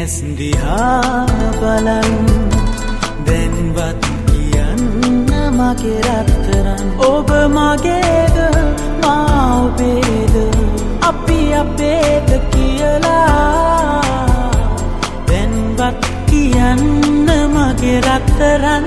ඇස් දිහා බලන් දැන්වත් කියන්න මගේ රත්තරන් ඔබ මගේද මා ඔබේද අපි අපේද කියලා දැන්වත් කියන්න මගේ රත්තරන්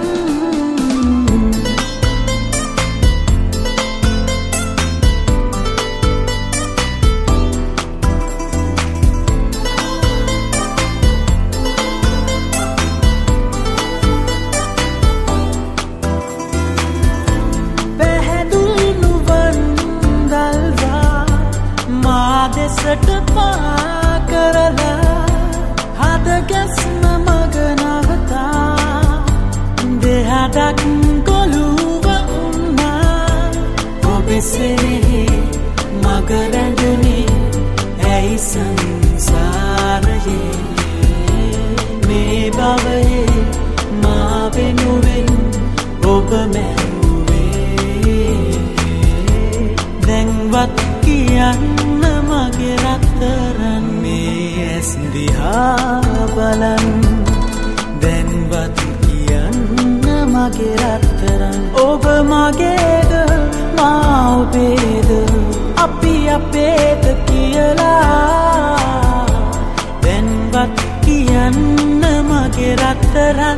දෙසට පා කරලා හද ගැස්ම මග නවතා දෙහඩක් ගොළුව උන්නා ඔබෙසේ මග රැඳුනේ ඇයි සංසාරයේ මේ භවයේ මා වෙනුවෙන් ඔබ මැරුවේ දැන්වත් කියන්න මගේ රත්තරන් මේ ඇස් දිහා බලන් දැන්වත් කියන්න මගේ රත්තරන් ඔබ මගේද මා ඔබේද අපි අපේද කියලා දැන්වත් කියන්න මගේ රත්තරන්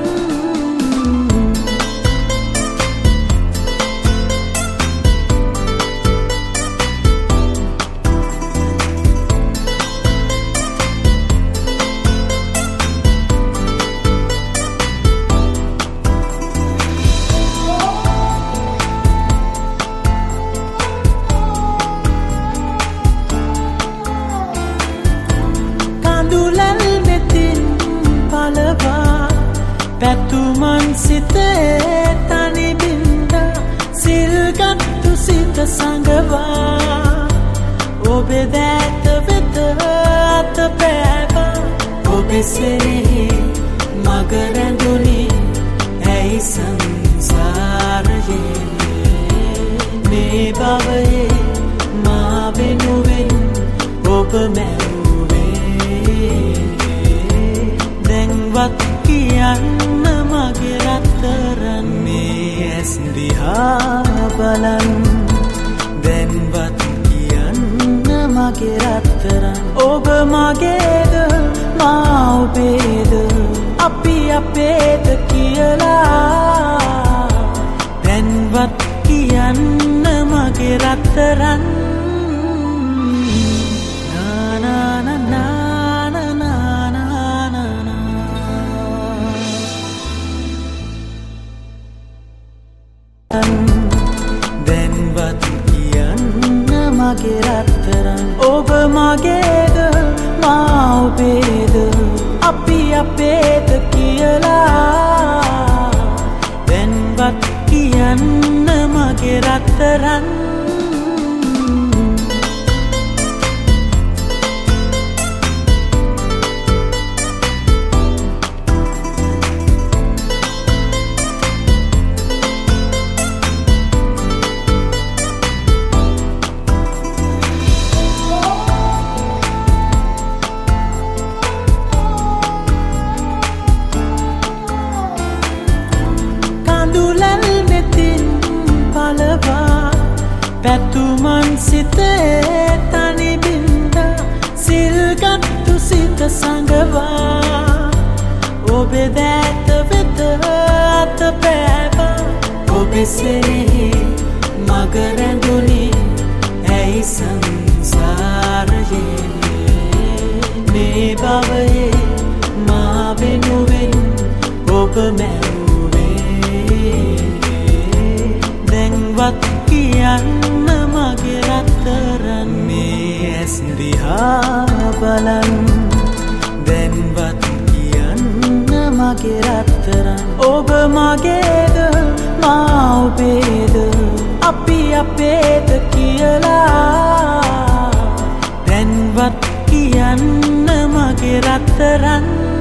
පැතුමන් සිතේ තනි බින්දා සිල්ගත්තු සිත සඟවා ඔබේ දැත වෙත අත පෑවා ඔබෙසේ මග රැඳුනේ ඇයි සංසාරයේ මේ භවයේ මා වෙනුවෙන් ඔබ මැරුවේ දැන්වත් කියන්න මගේ රත්තරන් මේ ඇස් දිහා බලන් දැන්වත් කියන්න මගේ රත්තරන් ඔබ මගේද මා ඔබේද අපි අපේද කියලා දැන්වත් කියන්න මගේ රත්තරන් දැන්වත් කියන්න මගේ රත්තරන් ඔබ මගේද මා ඔබේද අපි අපේද කියලා දැන්වත් කියන්න මගේ රත්තරන් පැතුමන් සිතේ තනි බින්දා සිල්ගත්තු සිත සඟවා ඔබේ දැත වෙත අත පෑවා ඔබෙසේ මග රැඳුනේ ඇයි සංසාරයේ මේ භවයේ මා වෙනුවෙන් ඔබ මැරුවේ දැන්වත් කියන්න මගේ රත්තරන් මේ ඇස් දිහා බලන් දැන්වත් කියන්න මගේ රත්තරන් ඔබ මගේද මා ඔබේද අපි අපේද කියලා දැන්වත් කියන්න මගේ රත්තරන්